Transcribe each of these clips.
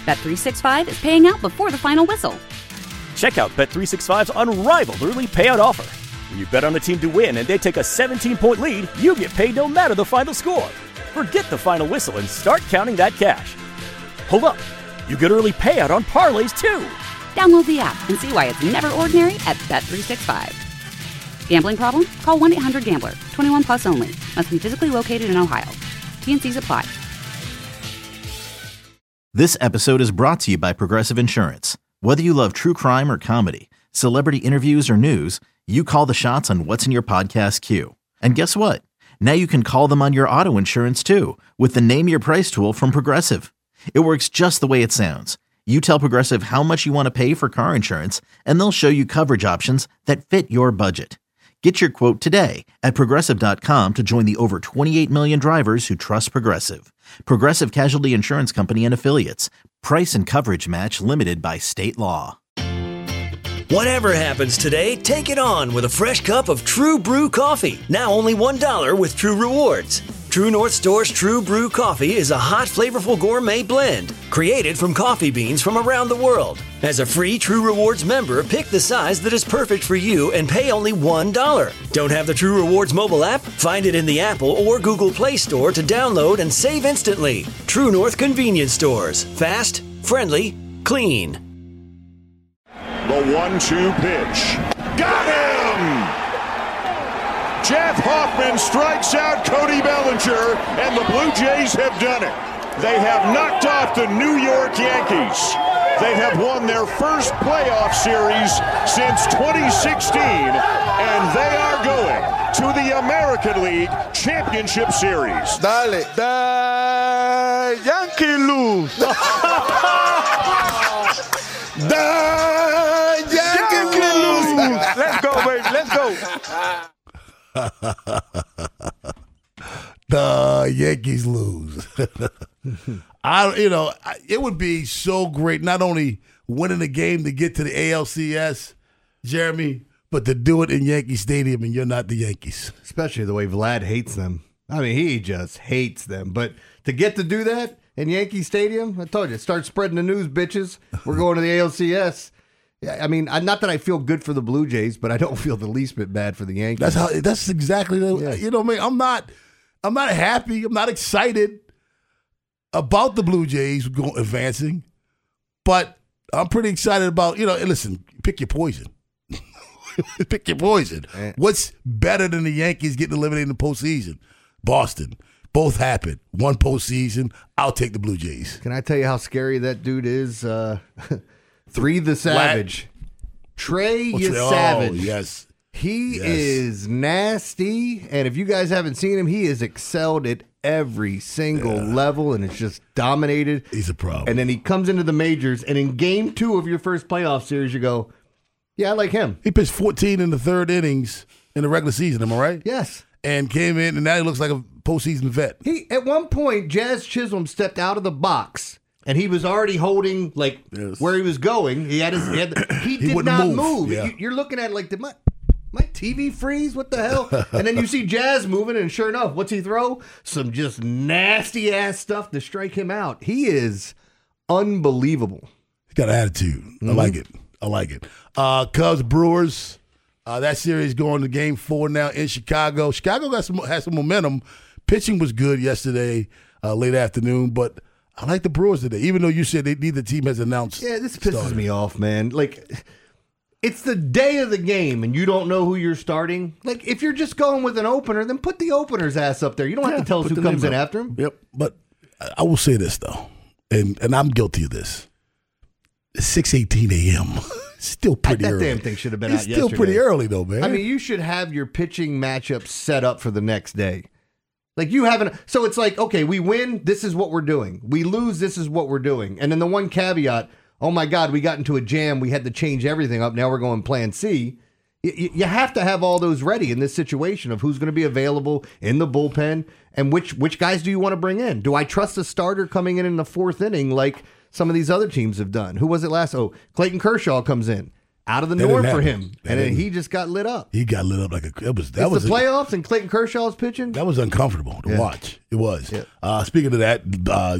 Bet365 is paying out before the final whistle. Check out Bet365's unrivaled early payout offer. When you bet on a team to win and they take a 17-point lead, you get paid no matter the final score. Forget the final whistle and start counting that cash. Hold up. You get early payout on parlays, too. Download the app and see why it's never ordinary at Bet365. Gambling problem? Call 1-800-GAMBLER. 21 plus only. Must be physically located in Ohio. T&Cs apply. This episode is brought to you by Progressive Insurance. Whether you love true crime or comedy, celebrity interviews or news, you call the shots on what's in your podcast queue. And guess what? Now you can call them on your auto insurance too with the Name Your Price tool from Progressive. It works just the way it sounds. You tell Progressive how much you want to pay for car insurance, and they'll show you coverage options that fit your budget. Get your quote today at Progressive.com to join the over 28 million drivers who trust Progressive. Progressive Casualty Insurance Company and Affiliates. Price and coverage match limited by state law. Whatever happens today, take it on with a fresh cup of True Brew coffee. Now only $1 with True Rewards. True North Store's True Brew coffee is a hot, flavorful gourmet blend created from coffee beans from around the world. As a free True Rewards member, pick the size that is perfect for you and pay only $1. Don't have the True Rewards mobile app? Find it in the Apple or Google Play Store to download and save instantly. True North Convenience Stores. Fast, friendly, clean. The 1-2 pitch. Got him! Jeff Hoffman strikes out Cody Bellinger, and the Blue Jays have done it. They have knocked off the New York Yankees. They have won their first playoff series since 2016, and they are going to the American League Championship Series. Dale. The Yankee lose. The Yankee lose. Let's go, baby. Let's go. The Yankees lose. It would be so great not only winning the game to get to the ALCS, Jeremy, but to do it in Yankee Stadium and you're not the Yankees. Especially the way Vlad hates them. I mean, he just hates them. But to get to do that in Yankee Stadium, I told you, start spreading the news, bitches. We're going to the ALCS. I mean, not that I feel good for the Blue Jays, but I don't feel the least bit bad for the Yankees. That's exactly you know what I mean. I'm not happy. I'm not excited about the Blue Jays advancing, but I'm pretty excited about listen, pick your poison. Pick your poison. What's better than the Yankees getting eliminated in the postseason? Boston. Both happened. One postseason. I'll take the Blue Jays. Can I tell you how scary that dude is? Three the Savage. Trey Savage. Oh, yes. He is nasty, and if you guys haven't seen him, he has excelled at every single level, and it's just dominated. He's a problem. And then he comes into the majors, and in game 2 of your first playoff series, you go, yeah, I like him. He pitched 14 in the third innings in the regular season, am I right? Yes. And came in, and now he looks like a postseason vet. At one point, Jazz Chisholm stepped out of the box, and he was already holding where he was going. He did not move. Yeah. You're looking at it like, did my TV freeze? What the hell? And then you see Jazz moving, and sure enough, what's he throw? Some just nasty ass stuff to strike him out. He is unbelievable. He's got an attitude. Mm-hmm. I like it. Cubs Brewers. That series going to game 4 now in Chicago. Chicago has some momentum. Pitching was good yesterday, late afternoon, but I like the Brewers today, even though you said neither team has announced. Yeah, this pisses me off, man. Like, it's the day of the game, and you don't know who you're starting. Like, if you're just going with an opener, then put the opener's ass up there. You don't have to tell us who comes in after him. Yep, but I will say this, though, and I'm guilty of this. It's 6:18 a.m. Still pretty early. That damn thing should have been out yesterday. It's still pretty early, though, man. I mean, you should have your pitching matchup set up for the next day. Like, you haven't. So it's like, okay, we win, this is what we're doing. We lose, this is what we're doing. And then the one caveat, oh my God, we got into a jam. We had to change everything up. Now we're going plan C. You have to have all those ready in this situation of who's going to be available in the bullpen and which guys do you want to bring in? Do I trust a starter coming in the 4th inning like some of these other teams have done? Who was it last? Oh, Clayton Kershaw comes in. Out of the norm for him. And then he just got lit up. He got lit up like the playoffs and Clayton Kershaw's pitching. That was uncomfortable to watch. It was. Yeah. Speaking of that,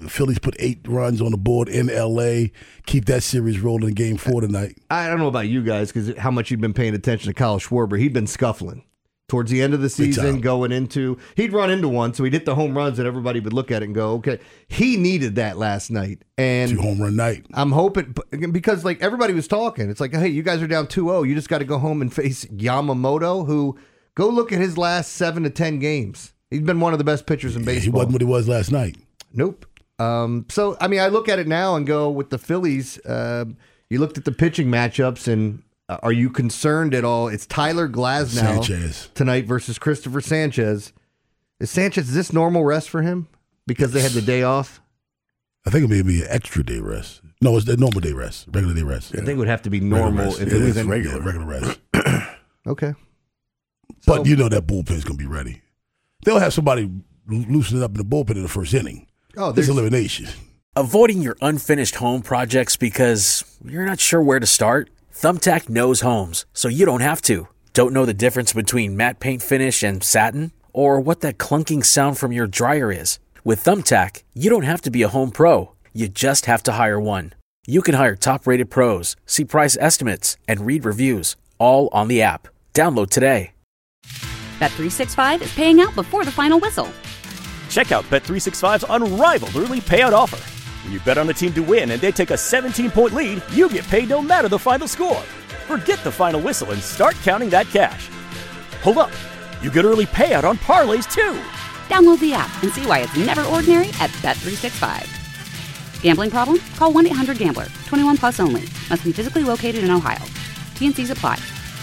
The Phillies put 8 runs on the board in L.A., keep that series rolling in Game 4 tonight. I don't know about you guys because how much you've been paying attention to Kyle Schwarber. He'd been scuffling towards the end of the season, he'd run into one, so he'd hit the home runs and everybody would look at it and go, okay. He needed that last night. And 2 home run night. I'm hoping, because like everybody was talking, it's like, hey, you guys are down 2-0. You just got to go home and face Yamamoto, who, go look at his last 7 to 10 games. He's been one of the best pitchers in baseball. He wasn't what he was last night. Nope. So, I mean, I look at it now and go, with the Phillies, you looked at the pitching matchups, and are you concerned at all? It's Tyler Glasnow tonight versus Christopher Sanchez. Is this normal rest for him because they had the day off? I think it may be an extra day rest. No, it's the normal day rest, regular day rest. I think it would have to be normal if it was regular rest. Okay. But you know that bullpen's going to be ready. They'll have somebody loosen it up in the bullpen in the first inning. Oh, there's elimination. Avoiding your unfinished home projects because you're not sure where to start? Thumbtack knows homes, so you don't have to. Don't know the difference between matte paint finish and satin? Or what that clunking sound from your dryer is? With Thumbtack, you don't have to be a home pro. You just have to hire one. You can hire top-rated pros, see price estimates, and read reviews, all on the app. Download today. Bet365 is paying out before the final whistle. Check out Bet365's unrivaled early payout offer. When you bet on a team to win and they take a 17-point lead, you get paid no matter the final score. Forget the final whistle and start counting that cash. Hold up. You get early payout on parlays, too. Download the app and see why it's never ordinary at Bet365. Gambling problem? Call 1-800-GAMBLER. 21 plus only. Must be physically located in Ohio. T&Cs apply.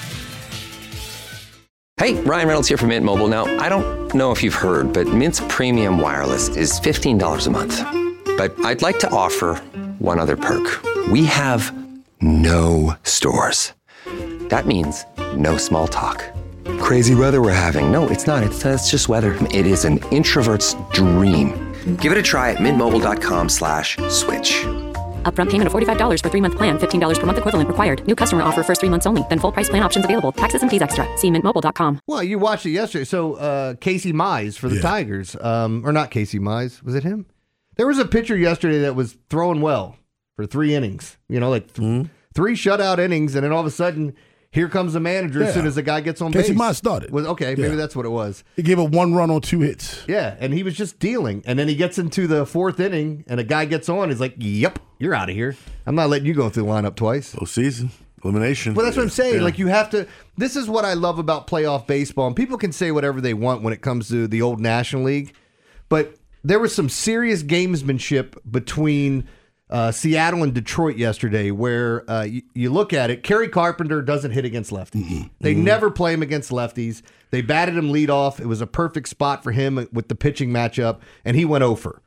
Hey, Ryan Reynolds here from Mint Mobile. Now, I don't know if you've heard, but Mint's premium wireless is $15 a month. But I'd like to offer one other perk. We have no stores. That means no small talk. Crazy weather we're having. No, it's not. It's just weather. It is an introvert's dream. Give it a try at mintmobile.com/switch. Upfront payment of $45 for 3-month plan. $15 per month equivalent required. New customer offer first 3 months only. Then full price plan options available. Taxes and fees extra. See mintmobile.com. Well, you watched it yesterday. So Casey Mize for the Tigers. Or not Casey Mize. Was it him? There was a pitcher yesterday that was throwing well for 3 innings. You know, like 3 shutout innings. And then all of a sudden, here comes the manager as soon as the guy gets on base. Casey Mize started. Maybe that's what it was. He gave up 1 run on 2 hits. Yeah, and he was just dealing. And then he gets into the 4th inning, and a guy gets on. He's like, yep, you're out of here. I'm not letting you go through the lineup twice. Postseason. Elimination. Well, that's what I'm saying. Yeah. Like, you have to. This is what I love about playoff baseball. And people can say whatever they want when it comes to the old National League. But there was some serious gamesmanship between Seattle and Detroit yesterday, where you look at it, Kerry Carpenter doesn't hit against lefties. They never play him against lefties. They batted him leadoff. It was a perfect spot for him with the pitching matchup, and he went 0-for.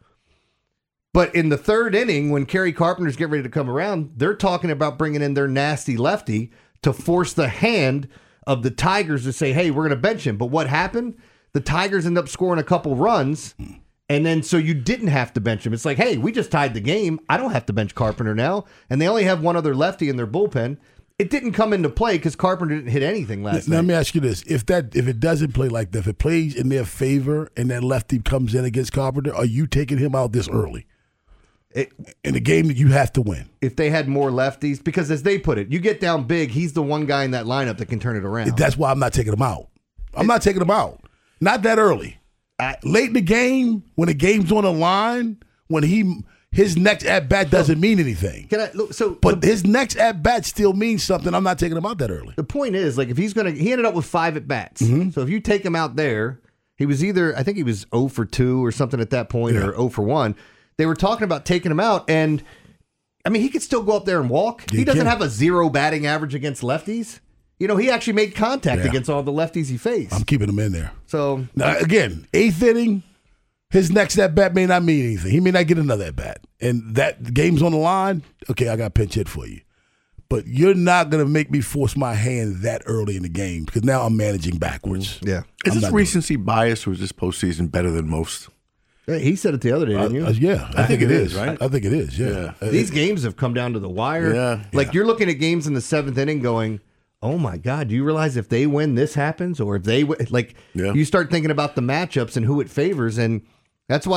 But in the 3rd inning, when Kerry Carpenter's getting ready to come around, they're talking about bringing in their nasty lefty to force the hand of the Tigers to say, hey, we're going to bench him. But what happened? The Tigers end up scoring a couple runs. And then so you didn't have to bench him. It's like, hey, we just tied the game. I don't have to bench Carpenter now. And they only have one other lefty in their bullpen. It didn't come into play because Carpenter didn't hit anything last night. Let me ask you this. If it doesn't play like that, if it plays in their favor and that lefty comes in against Carpenter, are you taking him out this early? In a game that you have to win. If they had more lefties, because as they put it, you get down big, he's the one guy in that lineup that can turn it around. That's why I'm not taking him out. I'm not taking him out. Not that early. Late in the game, when the game's on the line, when his next at-bat doesn't mean anything. But his next at-bat still means something. I'm not taking him out that early. The point is, like, if he ended up with 5 at-bats. So if you take him out there, he was I think he was 0-for-2 or something at that point, or 0-for-1. They were talking about taking him out, and I mean, he could still go up there and walk. He doesn't have a 0 batting average against lefties. You know, he actually made contact against all the lefties he faced. I'm keeping him in there. So now, again, 8th inning, his next at-bat may not mean anything. He may not get another at-bat. And that game's on the line, okay, I got a pinch hit for you. But you're not going to make me force my hand that early in the game because now I'm managing backwards. Yeah. Is this recency bias or is this postseason better than most? He said it the other day, didn't you? Yeah, I think it is. Right? I think it is, yeah. These games have come down to the wire. Yeah. Like, you're looking at games in the 7th inning going, oh, my God, do you realize if they win, this happens? Or if they you start thinking about the matchups and who it favors. And that's why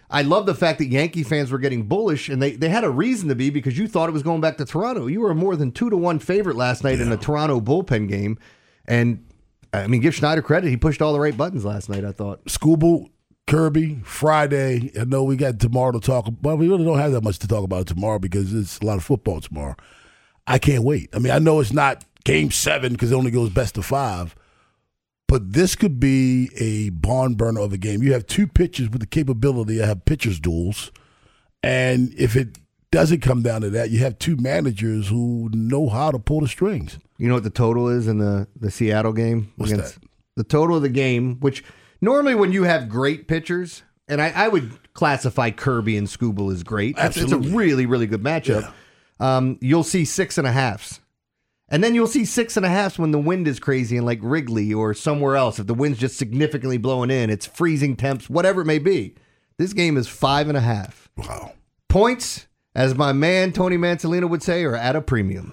I love the fact that Yankee fans were getting bullish, and they had a reason to be because you thought it was going back to Toronto. You were a more than 2-1 favorite last night in a Toronto bullpen game. And, I mean, give Schneider credit. He pushed all the right buttons last night, I thought. Skubal, Kirby, Friday. I know we got tomorrow to talk about, but we really don't have that much to talk about tomorrow because it's a lot of football tomorrow. I can't wait. I mean, I know it's not Game 7 because it only goes best of 5. But this could be a barn burner of a game. You have two pitchers with the capability to have pitchers duels. And if it doesn't come down to that, you have two managers who know how to pull the strings. You know what the total is in the Seattle game? What's that? The total of the game, which normally when you have great pitchers, and I would classify Kirby and Skubal as great. Absolutely. It's a really, really good matchup. Yeah. You'll see 6.5s. And then you'll see 6.5s when the wind is crazy in like Wrigley or somewhere else. If the wind's just significantly blowing in, it's freezing temps, whatever it may be. This game is 5.5. Wow. Points, as my man Tony Mansolino would say, are at a premium.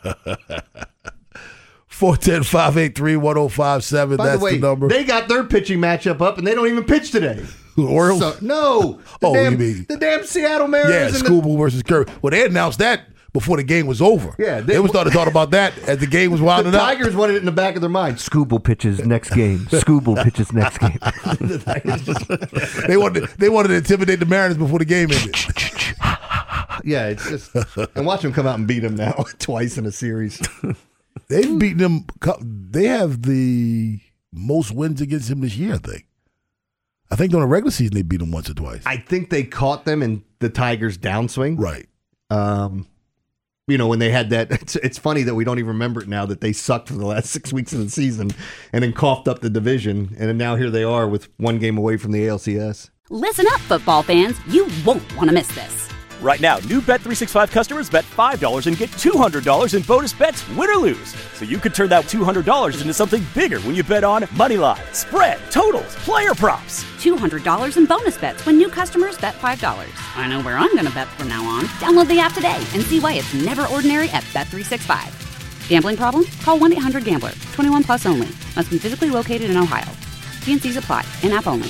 410-583-1057. By That's the way, the number. They got their pitching matchup up, and they don't even pitch today. Orioles? No. The damn Seattle Mariners. Yeah, Skubal versus Kirby. Well, they announced that before the game was over. Yeah, they started talking about that as the game was winding up. up. The Tigers wanted it in the back of their mind. Skubal pitches next game. Skubal pitches next game. They wanted to intimidate the Mariners before the game ended. Yeah, it's just and watch them come out and beat them now twice in a series. They've beaten them. They have the most wins against him this year, I think. I think during the regular season they beat them once or twice. I think they caught them in the Tigers' downswing. Right. You know, when they had that, it's funny that we don't even remember it now that they sucked for the last 6 weeks of the season and then coughed up the division. And now here they are with one game away from the ALCS. Listen up, football fans. You won't want to miss this. Right now, new Bet365 customers bet $5 and get $200 in bonus bets, win or lose. So you could turn that $200 into something bigger when you bet on money line, spread, totals, player props. $200 in bonus bets when new customers bet $5. I know where I'm going to bet from now on. Download the app today and see why it's never ordinary at Bet365. Gambling problem? Call 1-800-GAMBLER. 21 plus only. Must be physically located in Ohio. T&Cs apply. In-app only.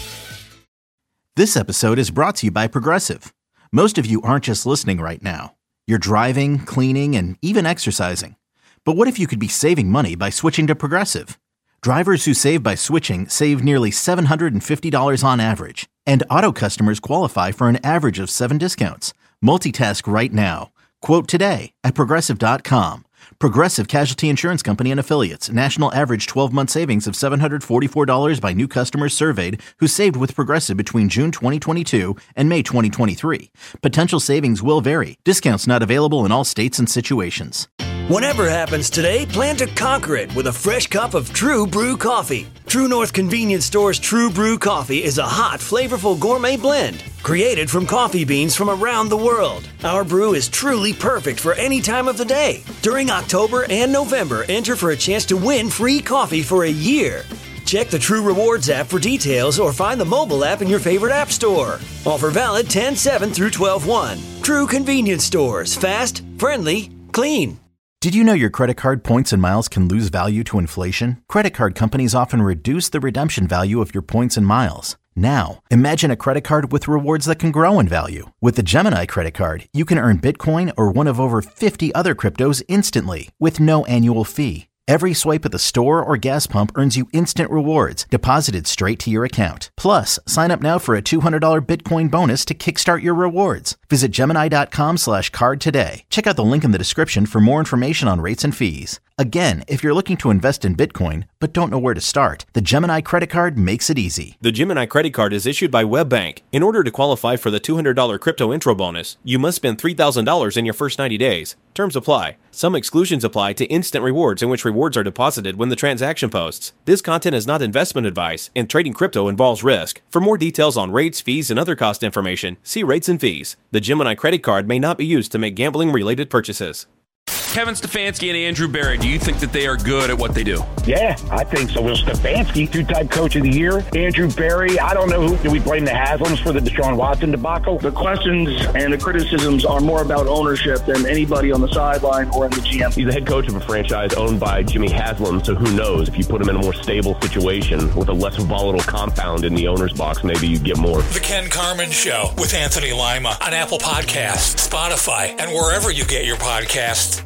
This episode is brought to you by Progressive. Most of you aren't just listening right now. You're driving, cleaning, and even exercising. But what if you could be saving money by switching to Progressive? Drivers who save by switching save nearly $750 on average. And auto customers qualify for an average of 7 discounts. Multitask right now. Quote today at Progressive.com. Progressive Casualty Insurance Company and Affiliates. National average 12-month savings of $744 by new customers surveyed who saved with Progressive between June 2022 and May 2023. Potential savings will vary. Discounts not available in all states and situations. Whatever happens today, plan to conquer it with a fresh cup of True Brew coffee. True North Convenience Store's True Brew coffee is a hot, flavorful gourmet blend created from coffee beans from around the world. Our brew is truly perfect for any time of the day. During October and November, enter for a chance to win free coffee for a year. Check the True Rewards app for details or find the mobile app in your favorite app store. Offer valid 10/7 through 12/1. True Convenience Stores. Fast, friendly, clean. Did you know your credit card points and miles can lose value to inflation? Credit card companies often reduce the redemption value of your points and miles. Now, imagine a credit card with rewards that can grow in value. With the Gemini credit card, you can earn Bitcoin or one of over 50 other cryptos instantly with no annual fee. Every swipe at the store or gas pump earns you instant rewards deposited straight to your account. Plus, sign up now for a $200 Bitcoin bonus to kickstart your rewards. Visit Gemini.com/card today. Check out the link in the description for more information on rates and fees. Again, if you're looking to invest in Bitcoin but don't know where to start, the Gemini credit card makes it easy. The Gemini credit card is issued by WebBank. In order to qualify for the $200 crypto intro bonus, you must spend $3,000 in your first 90 days. Terms apply. Some exclusions apply to instant rewards in which rewards are deposited when the transaction posts. This content is not investment advice, and trading crypto involves risk. For more details on rates, fees, and other cost information, see rates and fees. The Gemini credit card may not be used to make gambling-related purchases. Kevin Stefanski and Andrew Berry, do you think that they are good at what they do? Yeah, I think so. Well, Stefanski, two-time coach of the year. Andrew Berry, I don't know do we blame the Haslams for the Deshaun Watson debacle? The questions and the criticisms are more about ownership than anybody on the sideline or in the GM. He's the head coach of a franchise owned by Jimmy Haslam, so who knows? If you put him in a more stable situation with a less volatile compound in the owner's box, maybe you get more. The Ken Carman Show with Anthony Lima on Apple Podcasts, Spotify, and wherever you get your podcasts.